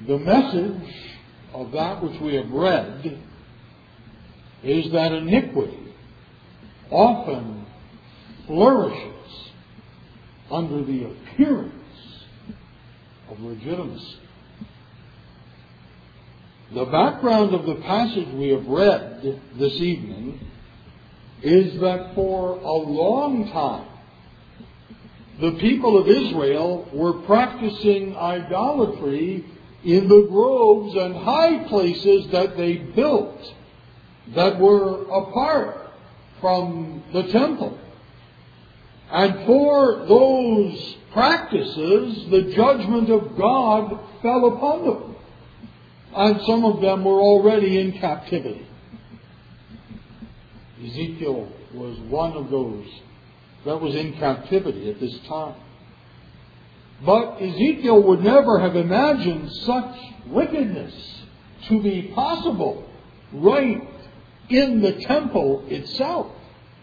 The message of that which we have read is that iniquity often flourishes under the appearance of legitimacy. The background of the passage we have read this evening is that for a long time the people of Israel were practicing idolatry in the groves and high places that they built that were apart from the temple. And for those practices, the judgment of God fell upon them. And some of them were already in captivity. Ezekiel was one of those that was in captivity at this time. But Ezekiel would never have imagined such wickedness to be possible right in the temple itself.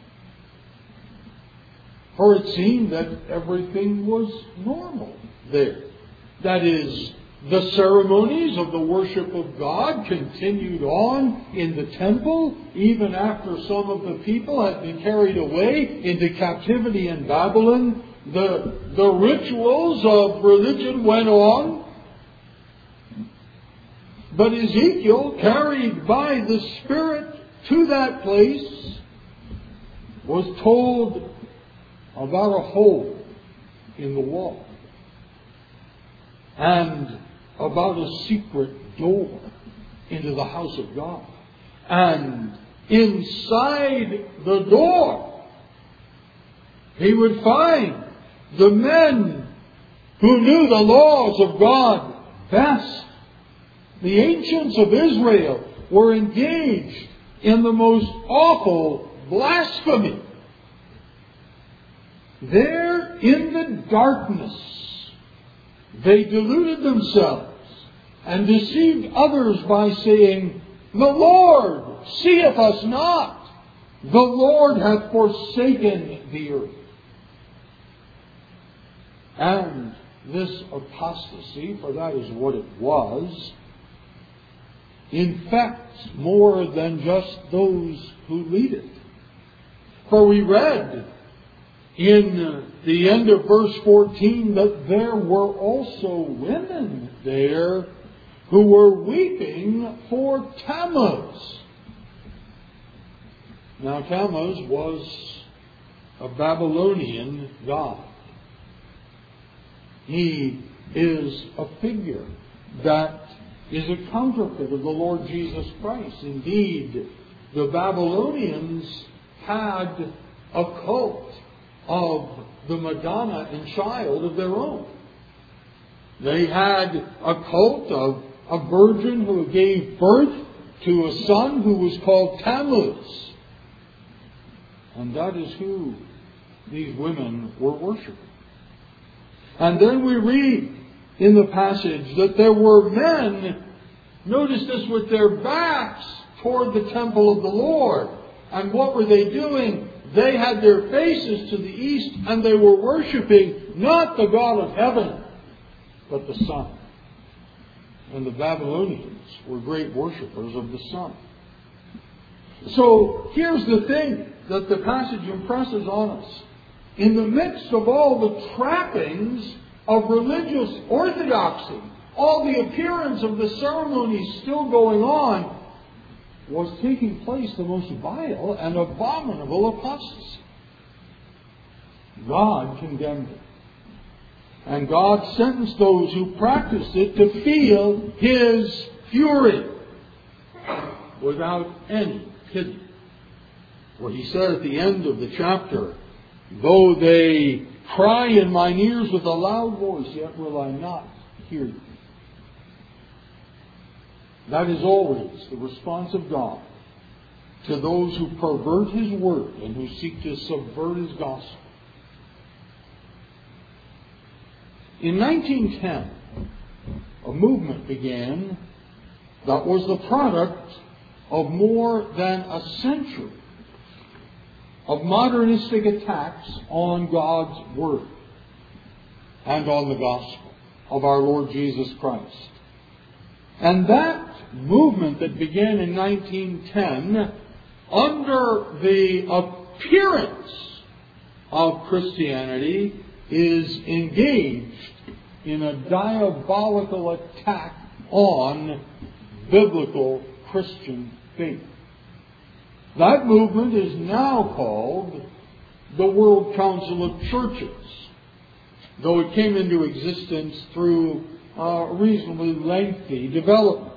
For it seemed that everything was normal there. That is, the ceremonies of the worship of God continued on in the temple, even after some of the people had been carried away into captivity in Babylon. The rituals of religion went on. But Ezekiel, carried by the Spirit to that place, was told about a hole in the wall and about a secret door into the house of God. And inside the door, he would find the men who knew the laws of God best. The ancients of Israel were engaged in the most awful blasphemy. There in the darkness, they deluded themselves and deceived others by saying, "The Lord seeth us not. The Lord hath forsaken the earth." And this apostasy, for that is what it was, infects more than just those who lead it. For we read in the end of verse 14 that there were also women there who were weeping for Tammuz. Now Tammuz was a Babylonian god. He is a figure that is a counterfeit of the Lord Jesus Christ. Indeed, the Babylonians had a cult of the Madonna and child of their own. They had a cult of a virgin who gave birth to a son who was called Tammuz. And that is who these women were worshiping. And then we read in the passage that there were men, notice this, with their backs toward the temple of the Lord. And what were they doing? They had their faces to the east and they were worshiping not the God of heaven, but the sun. And the Babylonians were great worshippers of the sun. So here's the thing that the passage impresses on us. In the midst of all the trappings of religious orthodoxy, all the appearance of the ceremonies still going on, was taking place the most vile and abominable apostasy. God condemned it. And God sentenced those who practiced it to feel His fury without any pity. For He said at the end of the chapter, "Though they cry in mine ears with a loud voice, yet will I not hear them." That is always the response of God to those who pervert His word and who seek to subvert His gospel. In 1910, a movement began that was the product of more than a century of modernistic attacks on God's Word and on the gospel of our Lord Jesus Christ. And that movement that began in 1910, under the appearance of Christianity, is engaged in a diabolical attack on biblical Christian faith. That movement is now called the World Council of Churches, though it came into existence through a reasonably lengthy development.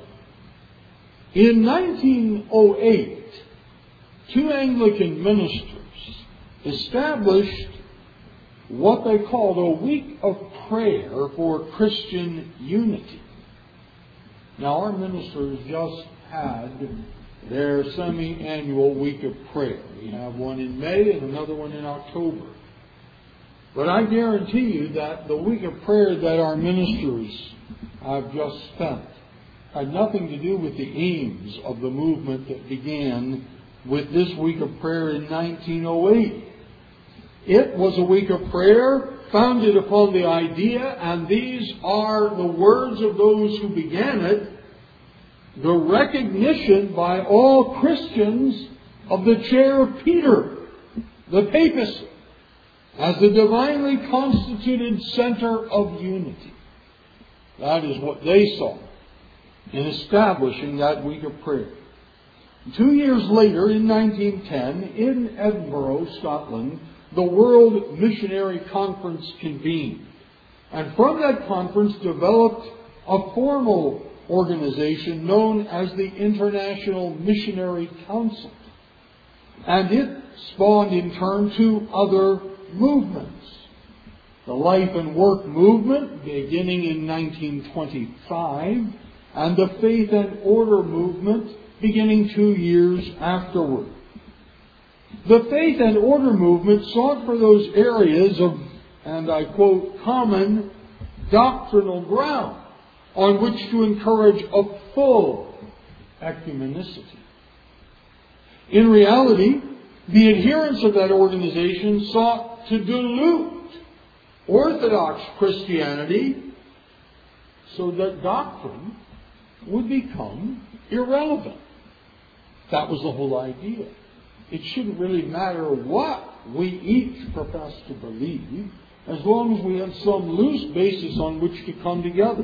In 1908, two Anglican ministers established what they called a week of prayer for Christian unity. Now, our ministers just had their semi-annual week of prayer. We have one in May and another one in October. But I guarantee you that the week of prayer that our ministers have just spent had nothing to do with the aims of the movement that began with this week of prayer in 1908. It was a week of prayer founded upon the idea, and these are the words of those who began it, the recognition by all Christians of the chair of Peter, the papacy, as the divinely constituted center of unity. That is what they saw in establishing that week of prayer. 2 years later, in 1910, in Edinburgh, Scotland, the World Missionary Conference convened. And from that conference developed a formal organization known as the International Missionary Council. And it spawned in turn two other movements. The Life and Work movement, beginning in 1925, and the Faith and Order movement, beginning 2 years afterward. The Faith and Order movement sought for those areas of, and I quote, common doctrinal ground on which to encourage a full ecumenicity. In reality, the adherents of that organization sought to dilute Orthodox Christianity so that doctrine would become irrelevant. That was the whole idea. It shouldn't really matter what we each profess to believe, as long as we have some loose basis on which to come together.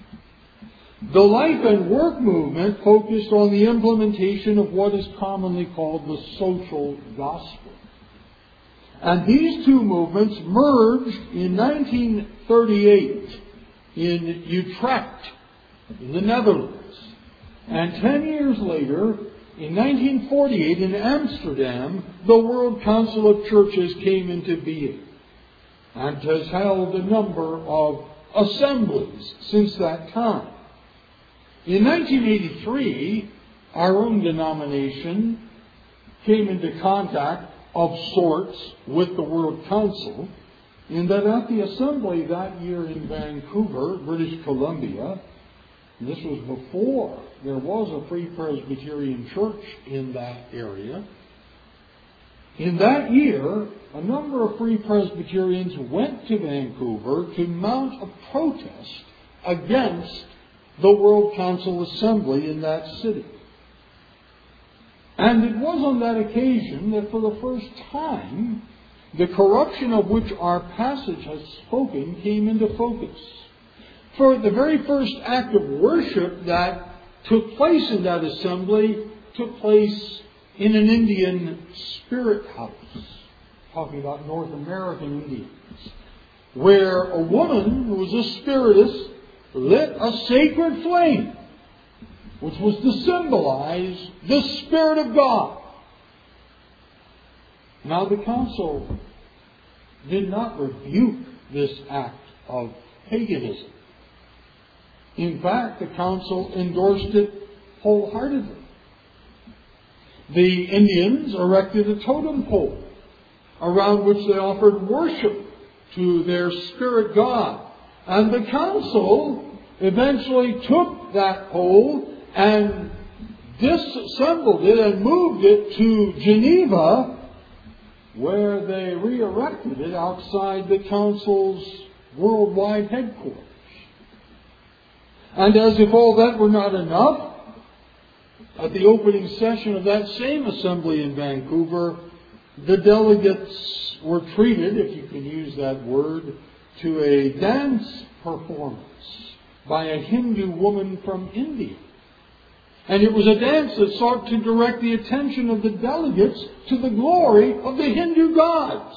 The Life and Work movement focused on the implementation of what is commonly called the social gospel. And these two movements merged in 1938 in Utrecht, in the Netherlands. And 10 years later, in 1948, in Amsterdam, the World Council of Churches came into being and has held a number of assemblies since that time. In 1983, our own denomination came into contact of sorts with the World Council, in that at the assembly that year in Vancouver, British Columbia, and this was before there was a Free Presbyterian Church in that area. In that year, a number of Free Presbyterians went to Vancouver to mount a protest against the World Council Assembly in that city. And it was on that occasion that for the first time, the corruption of which our passage has spoken came into focus. For the very first act of worship that took place in that assembly took place in an Indian spirit house, talking about North American Indians, where a woman who was a spiritist lit a sacred flame, which was to symbolize the Spirit of God. Now the council did not rebuke this act of paganism. In fact, the council endorsed it wholeheartedly. The Indians erected a totem pole around which they offered worship to their spirit god. And the council eventually took that pole and disassembled it and moved it to Geneva, where they re-erected it outside the council's worldwide headquarters. And as if all that were not enough, at the opening session of that same assembly in Vancouver, the delegates were treated, if you can use that word, to a dance performance by a Hindu woman from India. And it was a dance that sought to direct the attention of the delegates to the glory of the Hindu gods.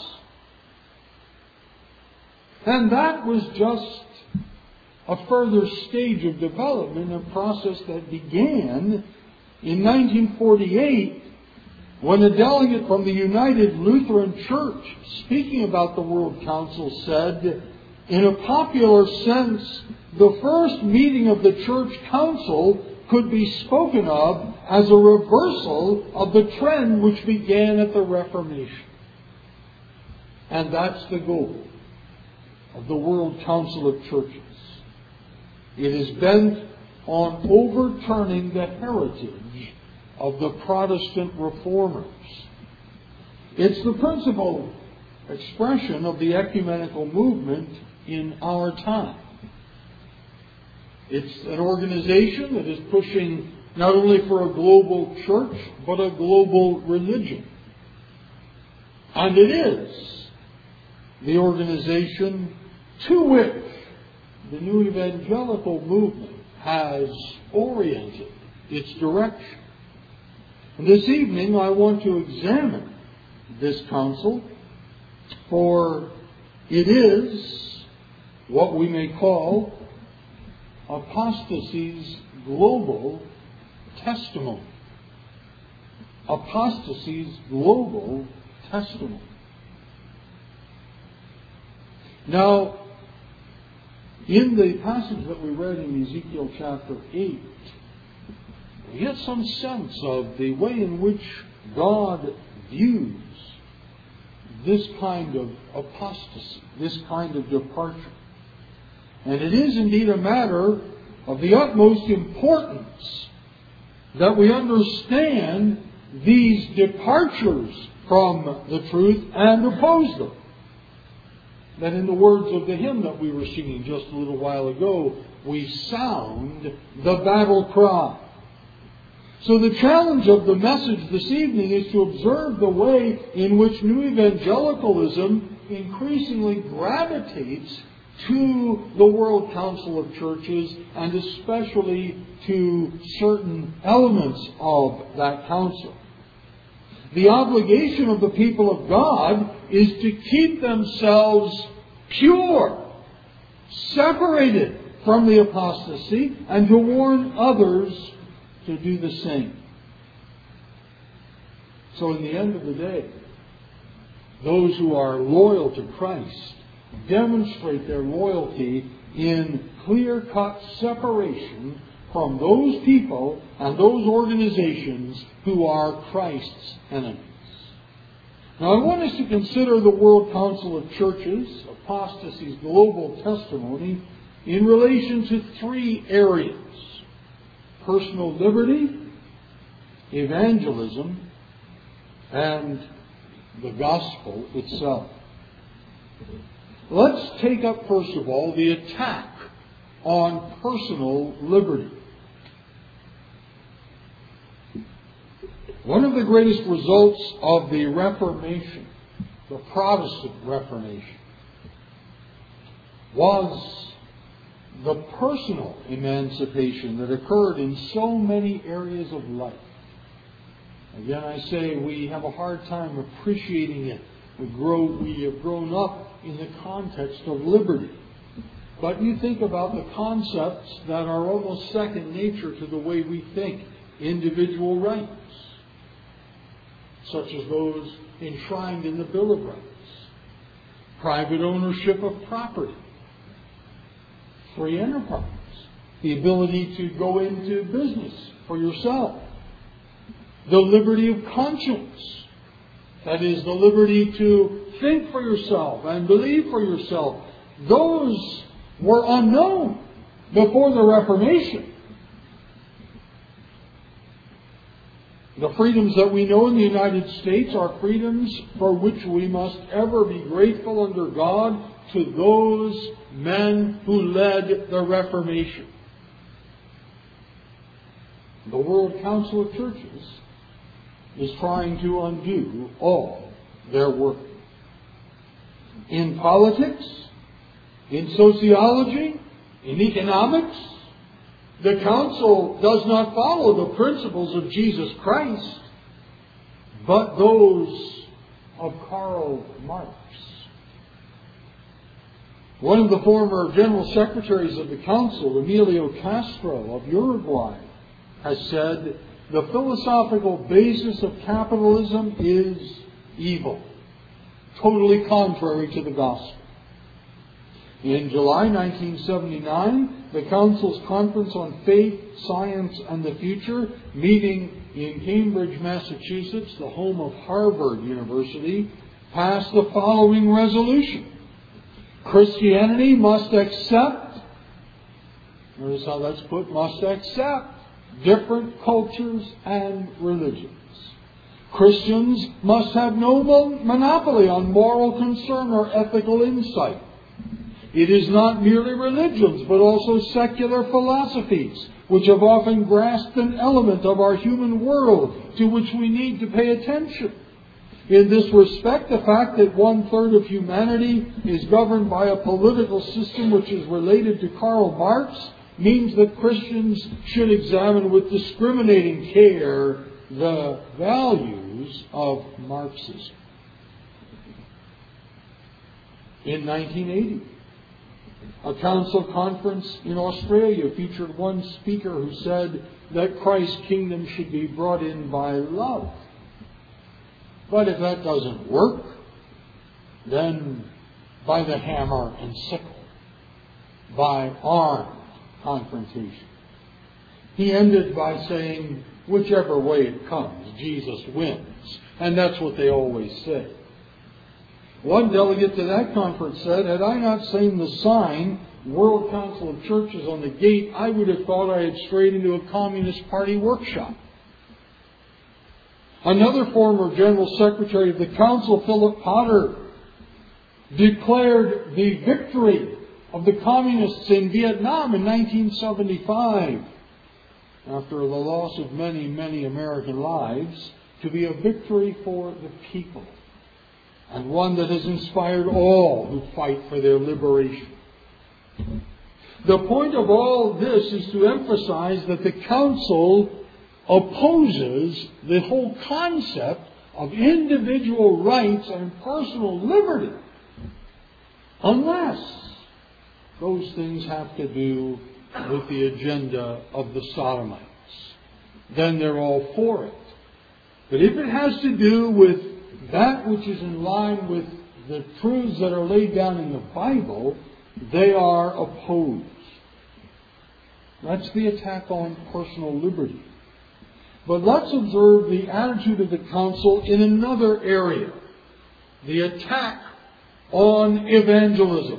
And that was just a further stage of development, a process that began in 1948 when a delegate from the United Lutheran Church, speaking about the World Council, said, in a popular sense, the first meeting of the Church Council could be spoken of as a reversal of the trend which began at the Reformation. And that's the goal of the World Council of Churches. It is bent on overturning the heritage of the Protestant reformers. It's the principal expression of the ecumenical movement in our time. It's an organization that is pushing not only for a global church, but a global religion. And it is the organization to which the new evangelical movement has oriented its direction. And this evening I want to examine this council, for it is what we may call apostasy's global testimony. Apostasy's global testimony. Now, in the passage that we read in Ezekiel chapter 8, we get some sense of the way in which God views this kind of apostasy, this kind of departure. And it is indeed a matter of the utmost importance that we understand these departures from the truth and oppose them. That in the words of the hymn that we were singing just a little while ago, we sound the battle cry. So the challenge of the message this evening is to observe the way in which New Evangelicalism increasingly gravitates to the World Council of Churches, and especially to certain elements of that council. The obligation of the people of God is to keep themselves pure, separated from the apostasy, and to warn others to do the same. So in the end of the day, those who are loyal to Christ demonstrate their loyalty in clear-cut separation from those people and those organizations who are Christ's enemies. Now I want us to consider the World Council of Churches, apostasy's global testimony, in relation to three areas: personal liberty, evangelism, and the gospel itself. Let's take up, first of all, the attack on personal liberty. One of the greatest results of the Reformation, the Protestant Reformation, was the personal emancipation that occurred in so many areas of life. Again, I say we have a hard time appreciating it. We have grown up in the context of liberty. But you think about the concepts that are almost second nature to the way we think. Individual rights, such as those enshrined in the Bill of Rights. Private ownership of property. Free enterprise. The ability to go into business for yourself. The liberty of conscience. That is, the liberty to think for yourself and believe for yourself. Those were unknown before the Reformation. The freedoms that we know in the United States are freedoms for which we must ever be grateful under God to those men who led the Reformation. the World Council of Churches is trying to undo all their work. In politics, in sociology, in economics, the Council does not follow the principles of Jesus Christ, but those of Karl Marx. One of the former General Secretaries of the Council, Emilio Castro of Uruguay, has said, the philosophical basis of capitalism is evil, totally contrary to the gospel. In July 1979, the Council's Conference on Faith, Science, and the Future, meeting in Cambridge, Massachusetts, the home of Harvard University, passed the following resolution. Christianity must accept, notice how that's put, must accept different cultures and religions. Christians must have no monopoly on moral concern or ethical insight. It is not merely religions, but also secular philosophies, which have often grasped an element of our human world to which we need to pay attention. In this respect, the fact that 1/3 of humanity is governed by a political system which is related to Karl Marx means that Christians should examine with discriminating care the values of Marxism. In 1980, a council conference in Australia featured one speaker who said that Christ's kingdom should be brought in by love. But if that doesn't work, then by the hammer and sickle, by armed confrontation. He ended by saying, whichever way it comes, Jesus wins. And that's what they always say. One delegate to that conference said, had I not seen the sign, World Council of Churches, on the gate, I would have thought I had strayed into a Communist Party workshop. Another former General Secretary of the Council, Philip Potter, declared the victory of the Communists in Vietnam in 1975, after the loss of many, many American lives, to be a victory for the people, and one that has inspired all who fight for their liberation. The point of all this is to emphasize that the Council opposes the whole concept of individual rights and personal liberty, unless those things have to do with the agenda of the Sodomites. Then they're all for it. But if it has to do with that which is in line with the truths that are laid down in the Bible, they are opposed. That's the attack on personal liberty. But let's observe the attitude of the Council in another area, the attack on evangelism.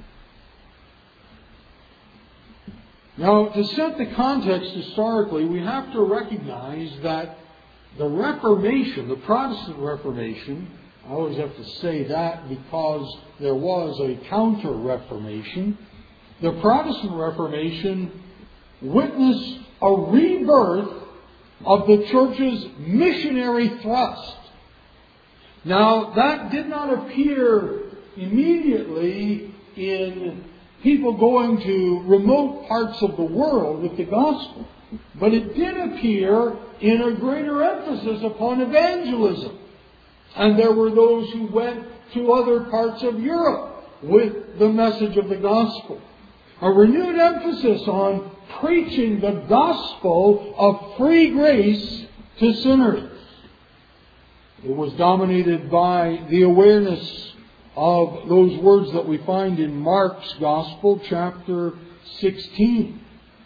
Now, to set the context historically, we have to recognize that the Reformation, the Protestant Reformation, I always have to say that because there was a counter-Reformation, the Protestant Reformation witnessed a rebirth of the Church's missionary thrust. Now, that did not appear immediately in people going to remote parts of the world with the gospel, but it did appear in a greater emphasis upon evangelism. And there were those who went to other parts of Europe with the message of the gospel. A renewed emphasis on preaching the gospel of free grace to sinners. It was dominated by the awareness of those words that we find in Mark's Gospel, chapter 16.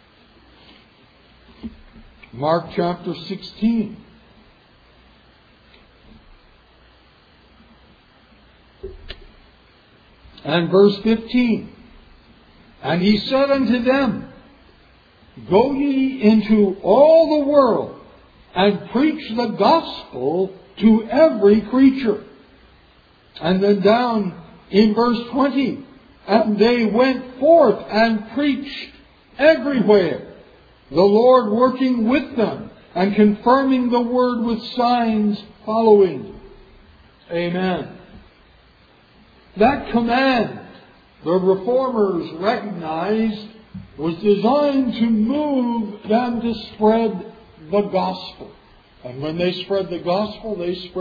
Mark chapter 16. And verse 15. And he said unto them, go ye into all the world, and preach the gospel to every creature. And then down in verse 20, and they went forth and preached everywhere, the Lord working with them and confirming the word with signs following. Amen. That command, the Reformers recognized, was designed to move them to spread the gospel. And when they spread the gospel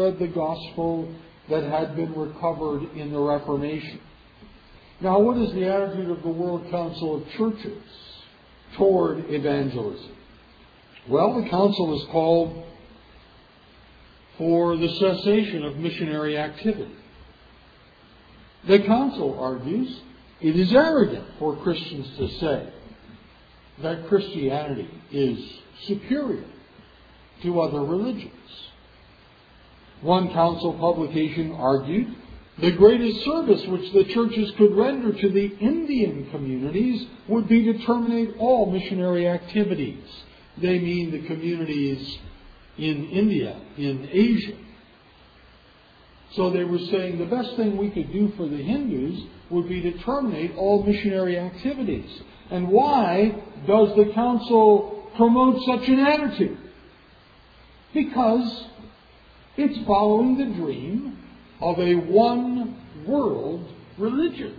that had been recovered in the Reformation. Now, what is the attitude of the World Council of Churches toward evangelism? Well, the Council has called for the cessation of missionary activity. The Council argues it is arrogant for Christians to say that Christianity is superior to other religions. One Council publication argued the greatest service which the churches could render to the Indian communities would be to terminate all missionary activities. They mean the communities in India, in Asia. So they were saying the best thing we could do for the Hindus would be to terminate all missionary activities. And why does the Council promote such an attitude? Because it's following the dream of a one-world religion,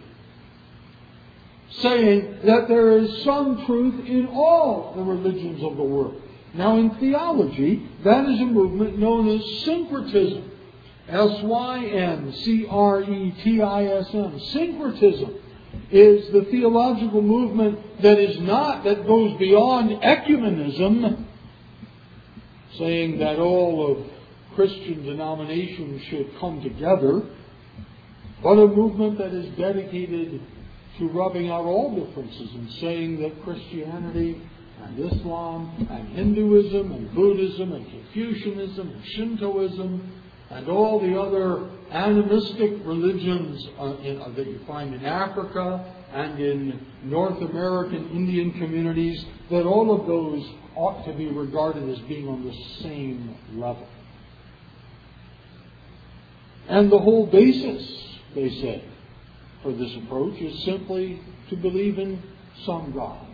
saying that there is some truth in all the religions of the world. Now, in theology, that is a movement known as syncretism. S-Y-N-C-R-E-T-I-S-M. Syncretism is the theological movement that goes beyond ecumenism, saying that all of Christian denominations should come together, but a movement that is dedicated to rubbing out all differences and saying that Christianity and Islam and Hinduism and Buddhism and Confucianism and Shintoism and all the other animistic religions that you find in Africa and in North American Indian communities, that all of those ought to be regarded as being on the same level. And the whole basis, they say, for this approach is simply to believe in some God.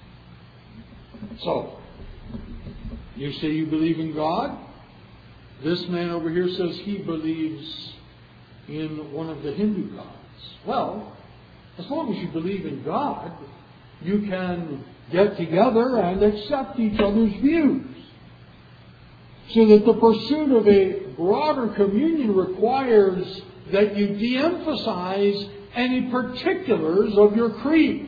So, you say you believe in God? This man over here says he believes in one of the Hindu gods. Well, as long as you believe in God, you can get together and accept each other's views. So that the pursuit of a broader communion requires that you de-emphasize any particulars of your creed.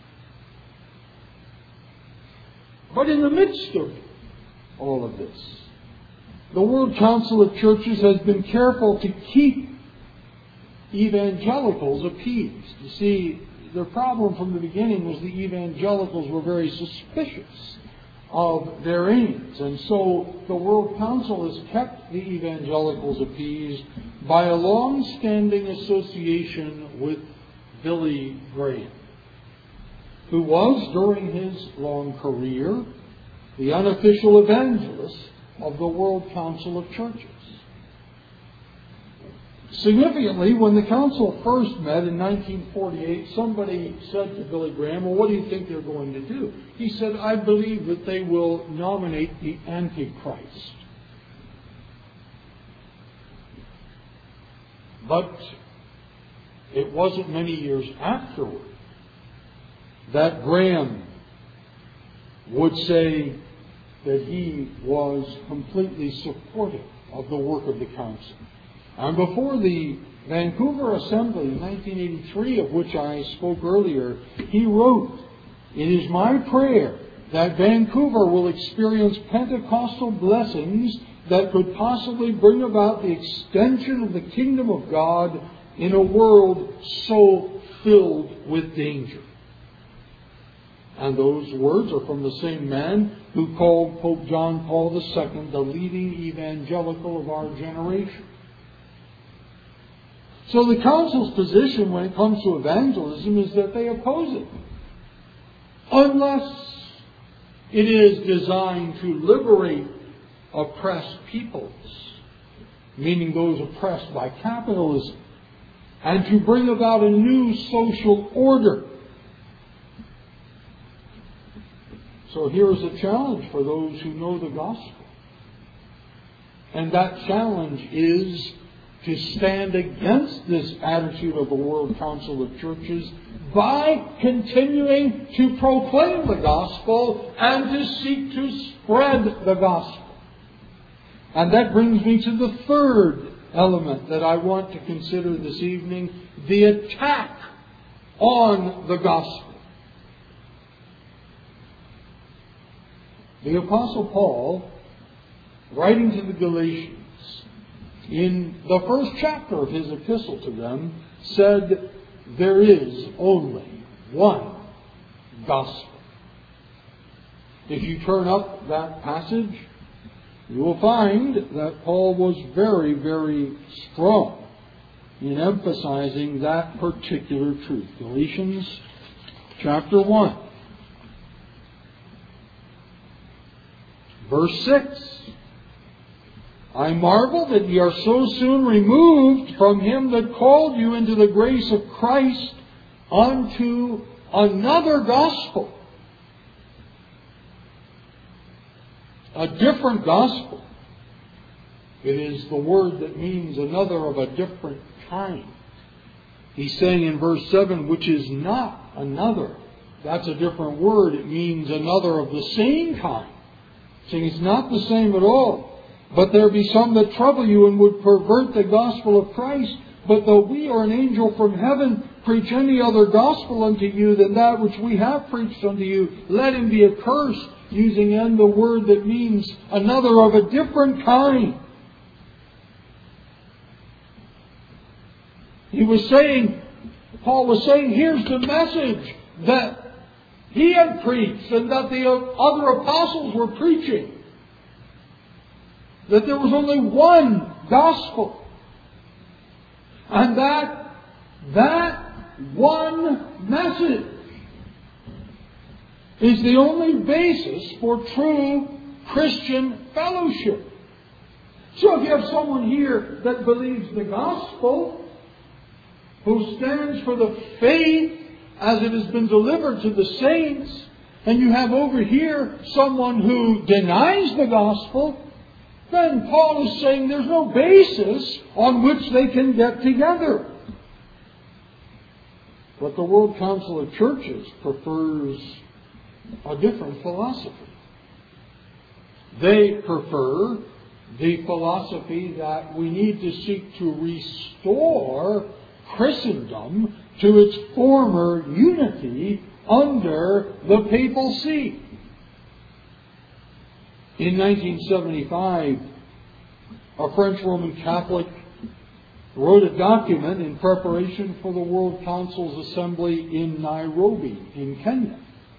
But in the midst of all of this, the World Council of Churches has been careful to keep evangelicals appeased. You see, the problem from the beginning was the evangelicals were very suspicious of their aims. And so the World Council has kept the evangelicals appeased by a long-standing association with Billy Graham, who was, during his long career, the unofficial evangelist of the World Council of Churches. Significantly, when the council first met in 1948, somebody said to Billy Graham, well, what do you think they're going to do? He said, I believe that they will nominate the Antichrist. But it wasn't many years afterward that Graham would say that he was completely supportive of the work of the council. And before the Vancouver Assembly in 1983, of which I spoke earlier, he wrote, "It is my prayer that Vancouver will experience Pentecostal blessings that could possibly bring about the extension of the kingdom of God in a world so filled with danger." And those words are from the same man who called Pope John Paul II the leading evangelical of our generation. So the Council's position when it comes to evangelism is that they oppose it, unless it is designed to liberate oppressed peoples, meaning those oppressed by capitalism, and to bring about a new social order. So here's a challenge for those who know the gospel. And that challenge is to stand against this attitude of the World Council of Churches by continuing to proclaim the gospel and to seek to spread the gospel. And that brings me to the third element that I want to consider this evening, the attack on the gospel. The Apostle Paul, writing to the Galatians, in the first chapter of his epistle to them, said, there is only one gospel. If you turn up that passage, you will find that Paul was very, very strong in emphasizing that particular truth. Galatians chapter 1, verse 6. I marvel that ye are so soon removed from him that called you into the grace of Christ unto another gospel. A different gospel. It is the word that means another of a different kind. He's saying in verse 7, which is not another. That's a different word. It means another of the same kind. Saying it's not the same at all. But there be some that trouble you and would pervert the gospel of Christ. But though we or an angel from heaven preach any other gospel unto you than that which we have preached unto you, let him be accursed, using in the word that means another of a different kind. Paul was saying, here's the message that he had preached and that the other apostles were preaching. That there was only one gospel. And that one message is the only basis for true Christian fellowship. So if you have someone here that believes the gospel, who stands for the faith as it has been delivered to the saints, and you have over here someone who denies the gospel, then Paul is saying there's no basis on which they can get together. But the World Council of Churches prefers a different philosophy. They prefer the philosophy that we need to seek to restore Christendom to its former unity under the papal see. In 1975, a French Roman Catholic wrote a document in preparation for the World Council's assembly in Nairobi, in Kenya.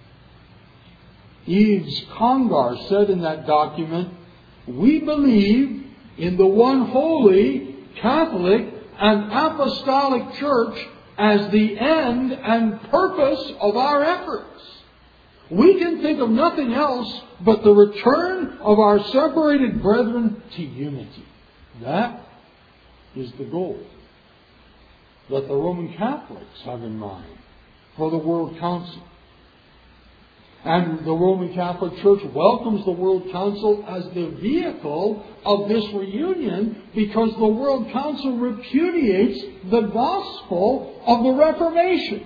Yves Congar said in that document, we believe in the one holy, Catholic, and Apostolic Church as the end and purpose of our efforts. We can think of nothing else but the return of our separated brethren to unity. That is the goal that the Roman Catholics have in mind for the World Council. And the Roman Catholic Church welcomes the World Council as the vehicle of this reunion because the World Council repudiates the gospel of the Reformation.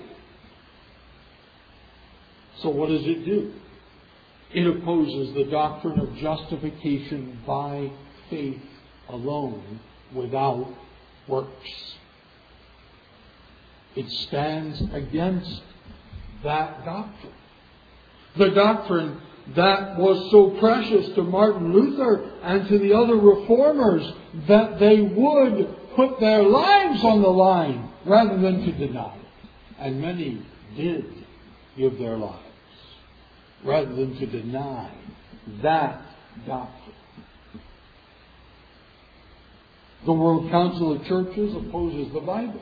So what does it do? It opposes the doctrine of justification by faith alone, without works. It stands against that doctrine. The doctrine that was so precious to Martin Luther and to the other reformers, that they would put their lives on the line rather than to deny it. And many did give their lives rather than to deny that doctrine. The World Council of Churches opposes the Bible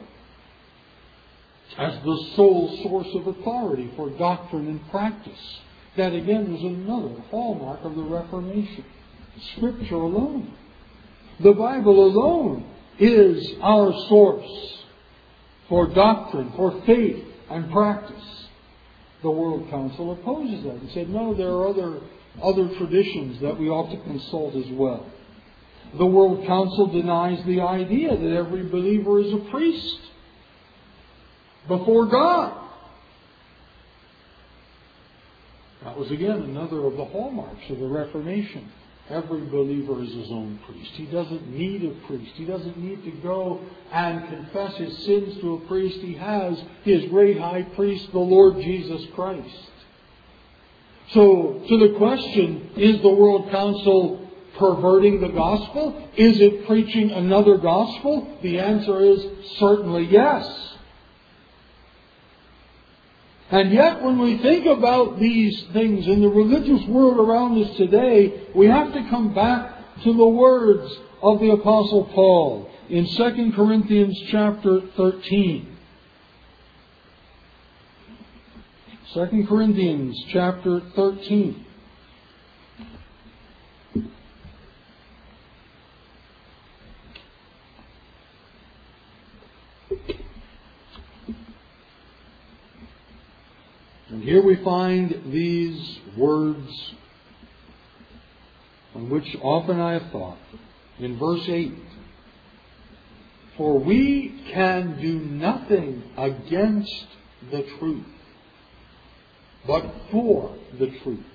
as the sole source of authority for doctrine and practice. That again is another hallmark of the Reformation. Scripture alone. The Bible alone is our source for doctrine, for faith and practice. The World Council opposes that and said, no, there are other traditions that we ought to consult as well. The World Council denies the idea that every believer is a priest before God. That was again another of the hallmarks of the Reformation. Every believer is his own priest. He doesn't need a priest. He doesn't need to go and confess his sins to a priest. He has his great high priest, the Lord Jesus Christ. So, to the question, is the World Council perverting the gospel? Is it preaching another gospel? The answer is certainly yes. And yet, when we think about these things in the religious world around us today, we have to come back to the words of the Apostle Paul in 2 Corinthians chapter 13. 2 Corinthians chapter 13. And here we find these words on which often I have thought. In verse 8, for we can do nothing against the truth, but for the truth.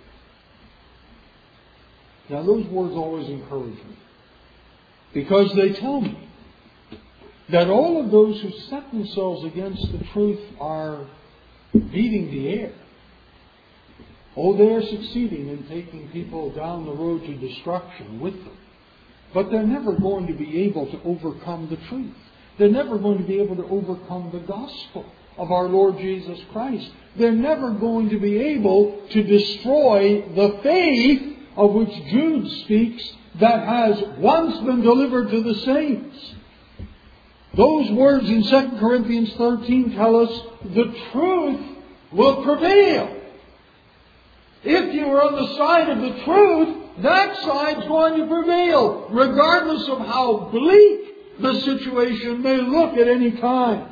Now those words always encourage me, because they tell me that all of those who set themselves against the truth are beating the air. Oh, they are succeeding in taking people down the road to destruction with them. But they're never going to be able to overcome the truth. They're never going to be able to overcome the gospel of our Lord Jesus Christ. They're never going to be able to destroy the faith of which Jude speaks that has once been delivered to the saints. Those words in 2 Corinthians 13 tell us the truth will prevail. If you are on the side of the truth, that side's going to prevail, regardless of how bleak the situation may look at any time.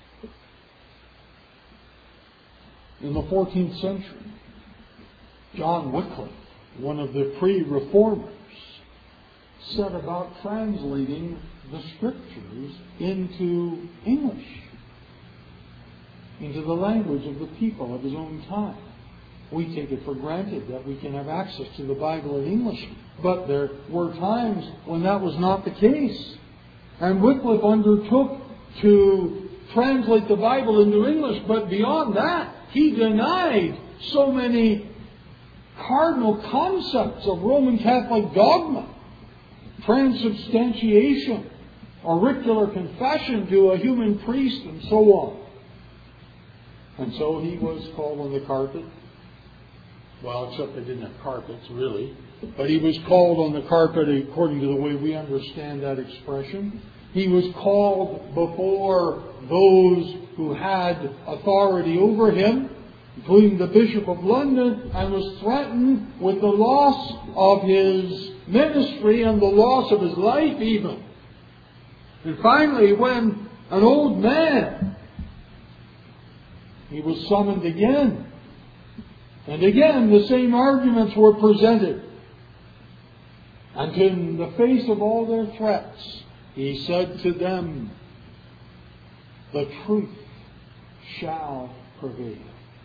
In the 14th century, John Wycliffe, one of the pre-reformers, set about translating the Scriptures into English, into the language of the people of his own time. We take it for granted that we can have access to the Bible in English, but there were times when that was not the case. And Wycliffe undertook to translate the Bible into English, but beyond that, he denied so many cardinal concepts of Roman Catholic dogma, transubstantiation, auricular confession to a human priest, and so on. And so he was called on the carpet. Well, except they didn't have carpets, really. But he was called on the carpet according to the way we understand that expression. He was called before those who had authority over him, including the Bishop of London, and was threatened with the loss of his ministry and the loss of his life even. And finally, when an old man, he was summoned again. And again, the same arguments were presented. And in the face of all their threats, he said to them, the truth shall prevail.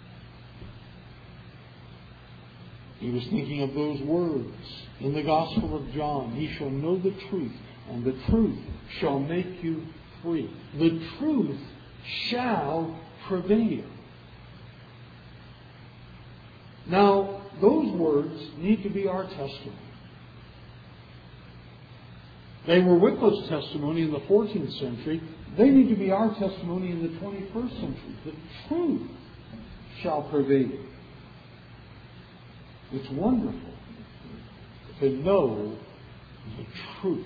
He was thinking of those words in the Gospel of John. He shall know the truth, and the truth shall make you free. The truth shall prevail. Now, those words need to be our testimony. They were Wycliffe's testimony in the 14th century. They need to be our testimony in the 21st century. The truth shall prevail. It's wonderful to know the truth.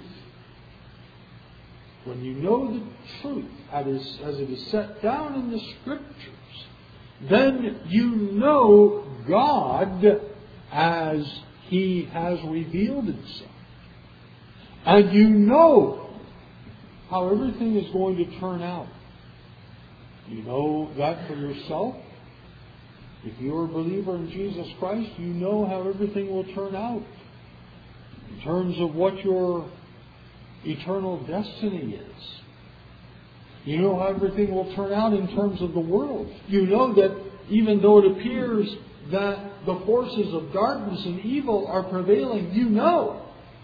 When you know the truth as it is set down in the Scriptures, then you know God as He has revealed Himself. And you know how everything is going to turn out. You know that for yourself. If you're a believer in Jesus Christ, you know how everything will turn out in terms of what your eternal destiny is. You know how everything will turn out in terms of the world. You know that even though it appears that the forces of darkness and evil are prevailing, you know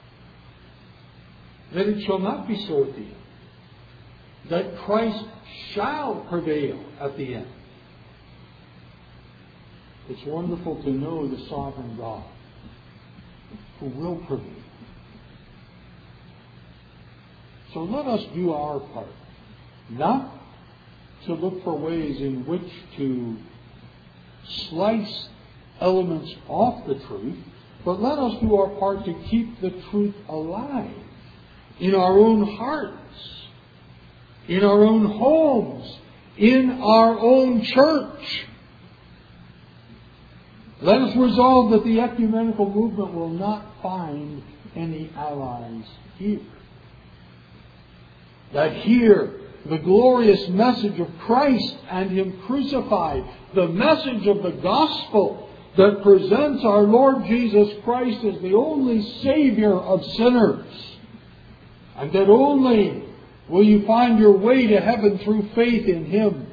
that it shall not be so at the end. That Christ shall prevail at the end. It's wonderful to know the sovereign God who will prevail. So let us do our part. Not to look for ways in which to slice elements off the truth, but let us do our part to keep the truth alive in our own hearts, in our own homes, in our own church. Let us resolve that the ecumenical movement will not find any allies here. That here, the glorious message of Christ and Him crucified, the message of the gospel that presents our Lord Jesus Christ as the only Savior of sinners, and that only will you find your way to heaven through faith in Him,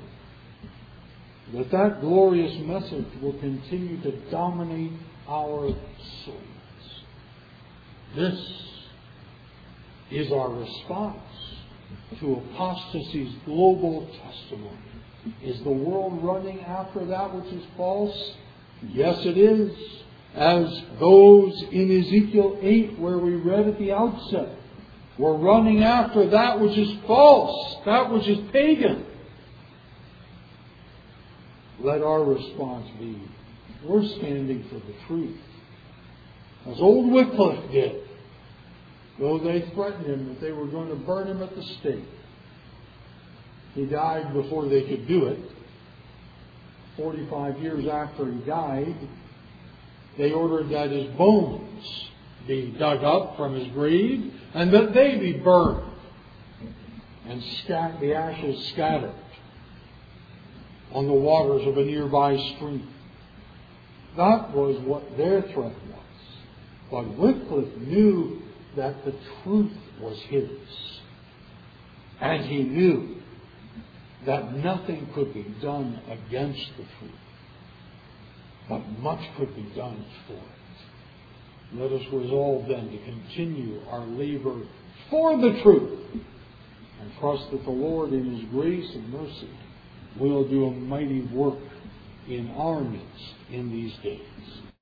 that glorious message will continue to dominate our souls. This is our response to apostasy's global testimony. Is the world running after that which is false? Yes, it is. As those in Ezekiel 8, where we read at the outset, were running after that which is false, that which is pagan. Let our response be, we're standing for the truth. As old Wycliffe did, though they threatened him that they were going to burn him at the stake. He died before they could do it. 45 years after he died, they ordered that his bones be dug up from his grave and that they be burned and the ashes scattered on the waters of a nearby stream. That was what their threat was. But Wycliffe knew that the truth was his. And he knew that nothing could be done against the truth, but much could be done for it. Let us resolve then to continue our labor for the truth and trust that the Lord in His grace and mercy will do a mighty work in our midst in these days.